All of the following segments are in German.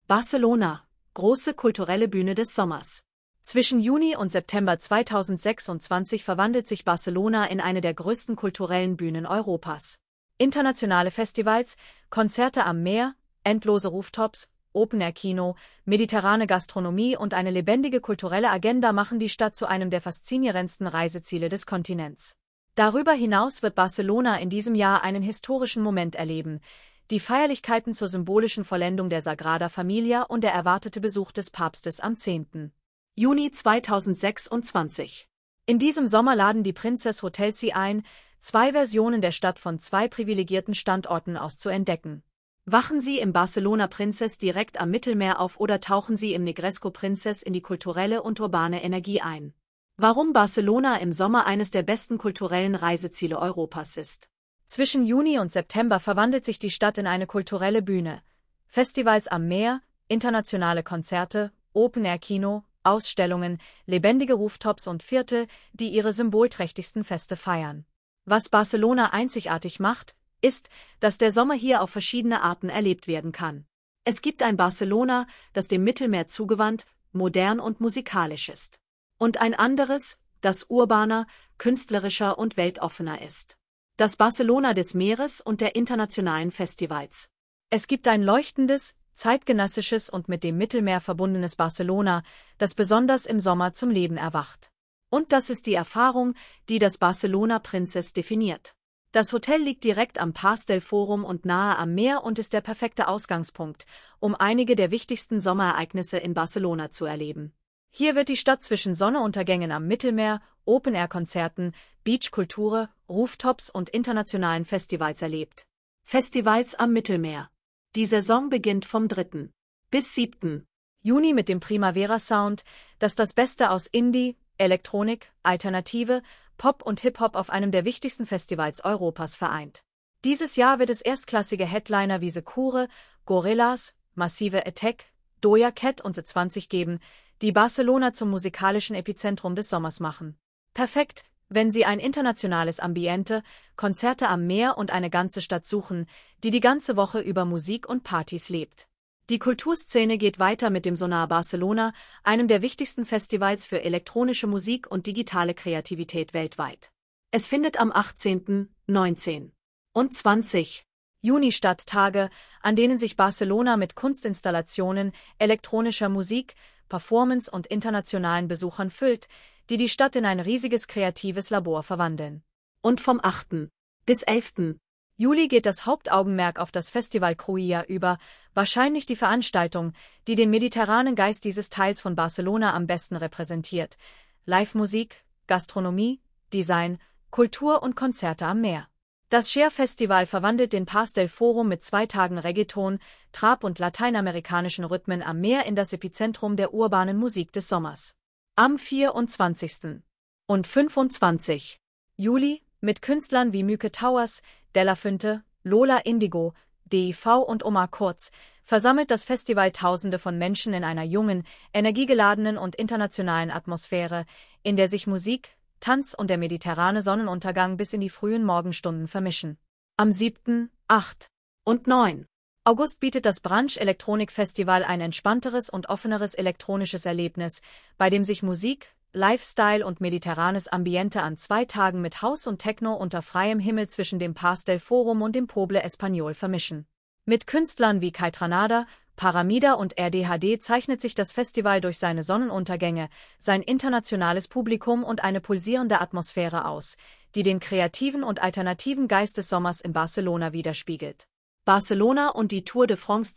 Barcelona, große kulturelle Bühne des Sommers. Zwischen Juni und September 2026 verwandelt sich Barcelona in eine der größten kulturellen Bühnen Europas. Internationale Festivals, Konzerte am Meer, endlose Rooftops, Open-Air-Kino, mediterrane Gastronomie und eine lebendige kulturelle Agenda machen die Stadt zu einem der faszinierendsten Reiseziele des Kontinents. Darüber hinaus wird Barcelona in diesem Jahr einen historischen Moment erleben: die Feierlichkeiten zur symbolischen Vollendung der Sagrada Familia und der erwartete Besuch des Papstes am 10. Juni 2026. In diesem Sommer laden die Princess Hotels Sie ein, zwei Versionen der Stadt von zwei privilegierten Standorten aus zu entdecken. Wachen Sie im Barcelona Princess direkt am Mittelmeer auf oder tauchen Sie im Negresco Princess in die kulturelle und urbane Energie ein. Warum Barcelona im Sommer eines der besten kulturellen Reiseziele Europas ist. Zwischen Juni und September verwandelt sich die Stadt in eine kulturelle Bühne. Festivals am Meer, internationale Konzerte, Open-Air-Kino, Ausstellungen, lebendige Rooftops und Viertel, die ihre symbolträchtigsten Feste feiern. Was Barcelona einzigartig macht, ist, dass der Sommer hier auf verschiedene Arten erlebt werden kann. Es gibt ein Barcelona, das dem Mittelmeer zugewandt, modern und musikalisch ist. Und ein anderes, das urbaner, künstlerischer und weltoffener ist. Das Barcelona des Meeres und der internationalen Festivals. Es gibt ein leuchtendes, zeitgenössisches und mit dem Mittelmeer verbundenes Barcelona, das besonders im Sommer zum Leben erwacht. Und das ist die Erfahrung, die das Barcelona Princess definiert. Das Hotel liegt direkt am Pas del Forum und nahe am Meer und ist der perfekte Ausgangspunkt, um einige der wichtigsten Sommerereignisse in Barcelona zu erleben. Hier wird die Stadt zwischen Sonnenuntergängen am Mittelmeer, Open-Air-Konzerten, Beachkultur, Rooftops und internationalen Festivals erlebt. Festivals am Mittelmeer. Die Saison beginnt vom 3. bis 7. Juni mit dem Primavera Sound, das Beste aus Indie, Elektronik, Alternative, Pop und Hip-Hop auf einem der wichtigsten Festivals Europas vereint. Dieses Jahr wird es erstklassige Headliner wie Secure, Gorillaz, Massive Attack, Doja Cat und The20 geben, die Barcelona zum musikalischen Epizentrum des Sommers machen. Perfekt, wenn Sie ein internationales Ambiente, Konzerte am Meer und eine ganze Stadt suchen, die die ganze Woche über Musik und Partys lebt. Die Kulturszene geht weiter mit dem Sonar Barcelona, einem der wichtigsten Festivals für elektronische Musik und digitale Kreativität weltweit. Es findet am 18., 19. und 20. Juni statt, Tage, an denen sich Barcelona mit Kunstinstallationen, elektronischer Musik, Performance und internationalen Besuchern füllt, die die Stadt in ein riesiges kreatives Labor verwandeln. Und vom 8. bis 11. Juli geht das Hauptaugenmerk auf das Festival Cruïlla über, wahrscheinlich die Veranstaltung, die den mediterranen Geist dieses Teils von Barcelona am besten repräsentiert. Live-Musik, Gastronomie, Design, Kultur und Konzerte am Meer. Das Cher-Festival verwandelt den Pas del Forum mit 2 Tagen Reggaeton, Trap und lateinamerikanischen Rhythmen am Meer in das Epizentrum der urbanen Musik des Sommers. Am 24. und 25. Juli, mit Künstlern wie Myke Towers, Della Fünte, Lola Indigo, DIV und Omar Kurz, versammelt das Festival Tausende von Menschen in einer jungen, energiegeladenen und internationalen Atmosphäre, in der sich Musik, Tanz und der mediterrane Sonnenuntergang bis in die frühen Morgenstunden vermischen. Am 7., 8. und 9. August bietet das Branch Electronic Festival ein entspannteres und offeneres elektronisches Erlebnis, bei dem sich Musik, Lifestyle und mediterranes Ambiente an 2 Tagen mit House und Techno unter freiem Himmel zwischen dem Pas del Forum und dem Poble Español vermischen. Mit Künstlern wie Kaitranada, Paramida und RDHD zeichnet sich das Festival durch seine Sonnenuntergänge, sein internationales Publikum und eine pulsierende Atmosphäre aus, die den kreativen und alternativen Geist des Sommers in Barcelona widerspiegelt. Barcelona und die Tour de France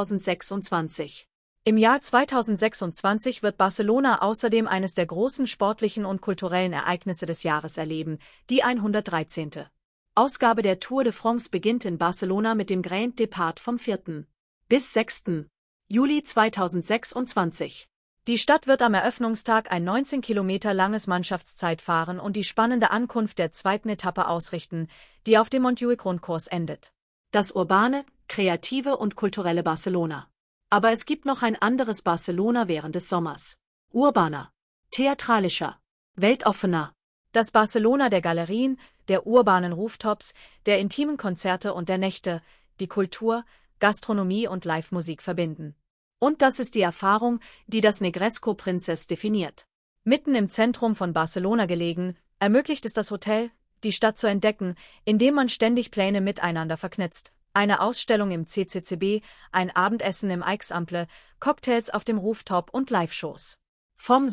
2026. Im Jahr 2026 wird Barcelona außerdem eines der großen sportlichen und kulturellen Ereignisse des Jahres erleben, die 113. Ausgabe der Tour de France beginnt in Barcelona mit dem Grand Depart vom 4. bis 6. Juli 2026. Die Stadt wird am Eröffnungstag ein 19 Kilometer langes Mannschaftszeitfahren und die spannende Ankunft der 2. Etappe ausrichten, die auf dem Montjuic-Grundkurs endet. Das urbane, kreative und kulturelle Barcelona. Aber es gibt noch ein anderes Barcelona während des Sommers. Urbaner, theatralischer, weltoffener. Das Barcelona der Galerien, der urbanen Rooftops, der intimen Konzerte und der Nächte, die Kultur, Gastronomie und Live-Musik verbinden. Und das ist die Erfahrung, die das Negresco Princess definiert. Mitten im Zentrum von Barcelona gelegen, ermöglicht es das Hotel, die Stadt zu entdecken, indem man ständig Pläne miteinander verknüpft. Eine Ausstellung im CCCB, ein Abendessen im Eixample, Cocktails auf dem Rooftop und Live-Shows. Vom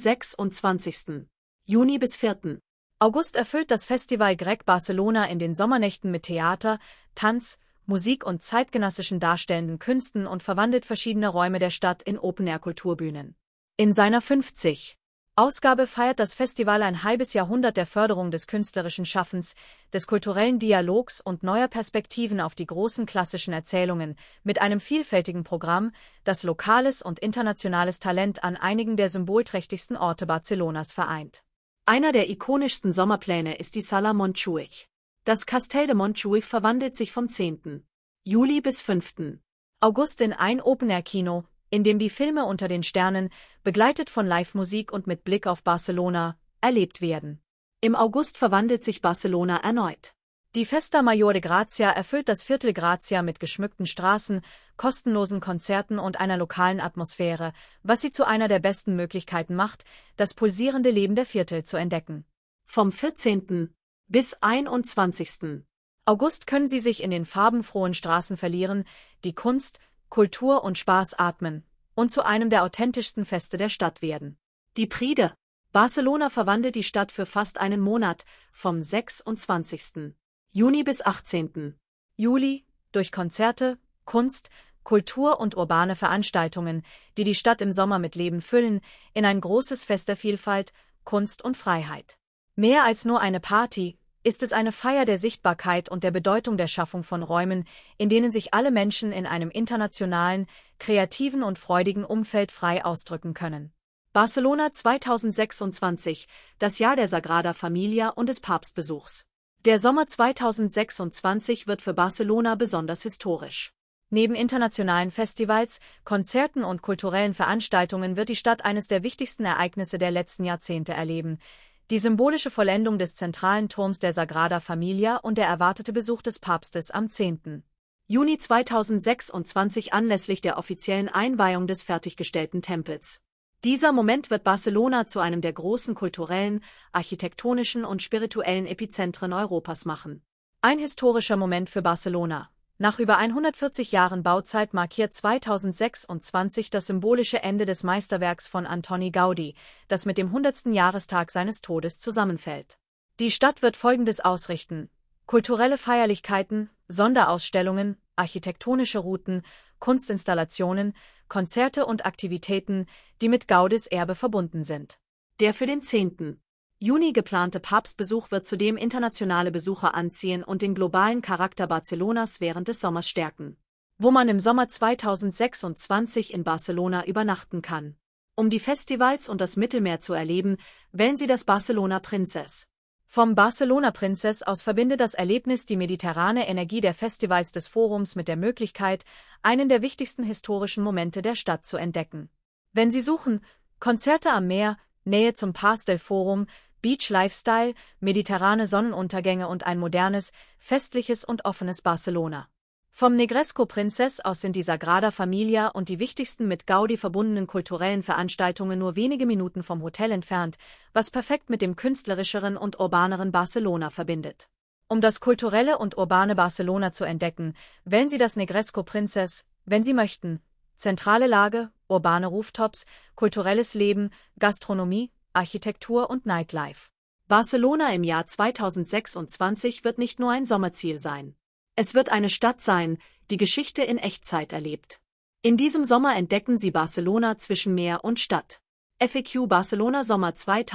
26. Juni bis 4. August erfüllt das Festival Grec Barcelona in den Sommernächten mit Theater, Tanz, Musik und zeitgenössischen darstellenden Künsten und verwandelt verschiedene Räume der Stadt in Open-Air-Kulturbühnen. In seiner 50. Ausgabe feiert das Festival ein halbes Jahrhundert der Förderung des künstlerischen Schaffens, des kulturellen Dialogs und neuer Perspektiven auf die großen klassischen Erzählungen, mit einem vielfältigen Programm, das lokales und internationales Talent an einigen der symbolträchtigsten Orte Barcelonas vereint. Einer der ikonischsten Sommerpläne ist die Sala Montjuïc. Das Castell de Montjuïc verwandelt sich vom 10. Juli bis 5. August in ein Open-Air-Kino, in dem die Filme unter den Sternen, begleitet von Live-Musik und mit Blick auf Barcelona, erlebt werden. Im August verwandelt sich Barcelona erneut. Die Festa Mayor de Gracia erfüllt das Viertel Gracia mit geschmückten Straßen, kostenlosen Konzerten und einer lokalen Atmosphäre, was sie zu einer der besten Möglichkeiten macht, das pulsierende Leben der Viertel zu entdecken. Vom 14. bis 21. August können Sie sich in den farbenfrohen Straßen verlieren, die Kunst, Kultur und Spaß atmen und zu einem der authentischsten Feste der Stadt werden. Die Pride. Barcelona verwandelt die Stadt für fast einen Monat, vom 26. Juni bis 18. Juli, durch Konzerte, Kunst, Kultur und urbane Veranstaltungen, die die Stadt im Sommer mit Leben füllen, in ein großes Fest der Vielfalt, Kunst und Freiheit. Mehr als nur eine Party, ist es eine Feier der Sichtbarkeit und der Bedeutung der Schaffung von Räumen, in denen sich alle Menschen in einem internationalen, kreativen und freudigen Umfeld frei ausdrücken können. Barcelona 2026, das Jahr der Sagrada Familia und des Papstbesuchs. Der Sommer 2026 wird für Barcelona besonders historisch. Neben internationalen Festivals, Konzerten und kulturellen Veranstaltungen wird die Stadt eines der wichtigsten Ereignisse der letzten Jahrzehnte erleben: die symbolische Vollendung des zentralen Turms der Sagrada Familia und der erwartete Besuch des Papstes am 10. Juni 2026 anlässlich der offiziellen Einweihung des fertiggestellten Tempels. Dieser Moment wird Barcelona zu einem der großen kulturellen, architektonischen und spirituellen Epizentren Europas machen. Ein historischer Moment für Barcelona. Nach über 140 Jahren Bauzeit markiert 2026 das symbolische Ende des Meisterwerks von Antoni Gaudí, das mit dem 100. Jahrestag seines Todes zusammenfällt. Die Stadt wird Folgendes ausrichten: kulturelle Feierlichkeiten, Sonderausstellungen, architektonische Routen, Kunstinstallationen, Konzerte und Aktivitäten, die mit Gaudís Erbe verbunden sind. Der für den 10. Juni geplante Papstbesuch wird zudem internationale Besucher anziehen und den globalen Charakter Barcelonas während des Sommers stärken. Wo man im Sommer 2026 in Barcelona übernachten kann. Um die Festivals und das Mittelmeer zu erleben, wählen Sie das Barcelona Princess. Vom Barcelona Princess aus verbindet das Erlebnis die mediterrane Energie der Festivals des Forums mit der Möglichkeit, einen der wichtigsten historischen Momente der Stadt zu entdecken. Wenn Sie suchen, Konzerte am Meer, Nähe zum Pas del Forum, Beach Lifestyle, mediterrane Sonnenuntergänge und ein modernes, festliches und offenes Barcelona. Vom Negresco Princess aus sind die Sagrada Familia und die wichtigsten mit Gaudí verbundenen kulturellen Veranstaltungen nur wenige Minuten vom Hotel entfernt, was perfekt mit dem künstlerischeren und urbaneren Barcelona verbindet. Um das kulturelle und urbane Barcelona zu entdecken, wählen Sie das Negresco Princess, wenn Sie möchten. Zentrale Lage, urbane Rooftops, kulturelles Leben, Gastronomie, Architektur und Nightlife. Barcelona im Jahr 2026 wird nicht nur ein Sommerziel sein. Es wird eine Stadt sein, die Geschichte in Echtzeit erlebt. In diesem Sommer entdecken Sie Barcelona zwischen Meer und Stadt. FAQ Barcelona Sommer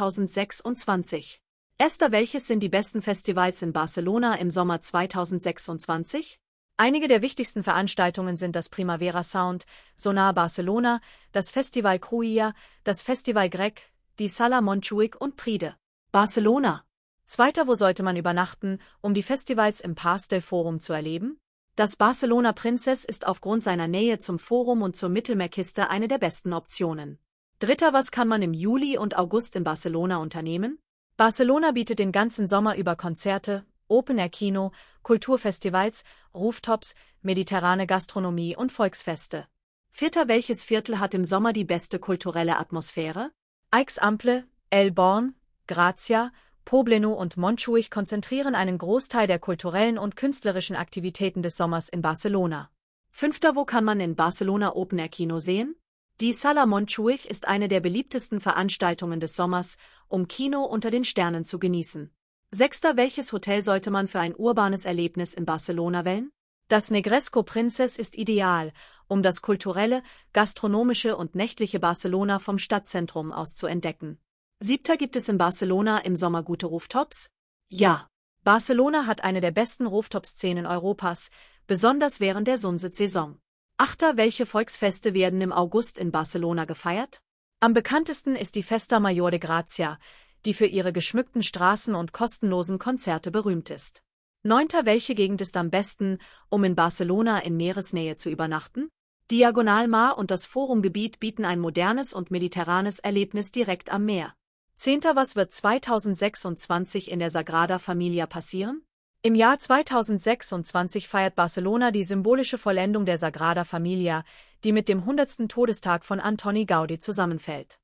2026. Esther, welches sind die besten Festivals in Barcelona im Sommer 2026? Einige der wichtigsten Veranstaltungen sind das Primavera Sound, Sonar Barcelona, das Festival Cruïlla, das Festival Grec, die Sala Montjuïc und Pride. Barcelona. Zweiter, wo sollte man übernachten, um die Festivals im Pas del Forum zu erleben? Das Barcelona Princess ist aufgrund seiner Nähe zum Forum und zur Mittelmeerküste eine der besten Optionen. Dritter, was kann man im Juli und August in Barcelona unternehmen? Barcelona bietet den ganzen Sommer über Konzerte, Open-Air-Kino, Kulturfestivals, Rooftops, mediterrane Gastronomie und Volksfeste. 4. Welches Viertel hat im Sommer die beste kulturelle Atmosphäre? Aix-Ample, El Born, Grazia, Poblenou und Montjuïc konzentrieren einen Großteil der kulturellen und künstlerischen Aktivitäten des Sommers in Barcelona. 5. Wo kann man in Barcelona Open-Air-Kino sehen? Die Sala Montjuïc ist eine der beliebtesten Veranstaltungen des Sommers, um Kino unter den Sternen zu genießen. 6. Welches Hotel sollte man für ein urbanes Erlebnis in Barcelona wählen? Das Negresco Princess ist ideal, um das kulturelle, gastronomische und nächtliche Barcelona vom Stadtzentrum aus zu entdecken. 7. Gibt es in Barcelona im Sommer gute Rooftops? Ja. Barcelona hat eine der besten Rooftop-Szenen Europas, besonders während der Sunset-Saison. 8. Welche Volksfeste werden im August in Barcelona gefeiert? Am bekanntesten ist die Festa Mayor de Gracia, die für ihre geschmückten Straßen und kostenlosen Konzerte berühmt ist. 9. Welche Gegend ist am besten, um in Barcelona in Meeresnähe zu übernachten? Diagonal Mar und das Forumgebiet bieten ein modernes und mediterranes Erlebnis direkt am Meer. 10. Was wird 2026 in der Sagrada Familia passieren? Im Jahr 2026 feiert Barcelona die symbolische Vollendung der Sagrada Familia, die mit dem 100. Todestag von Antoni Gaudí zusammenfällt.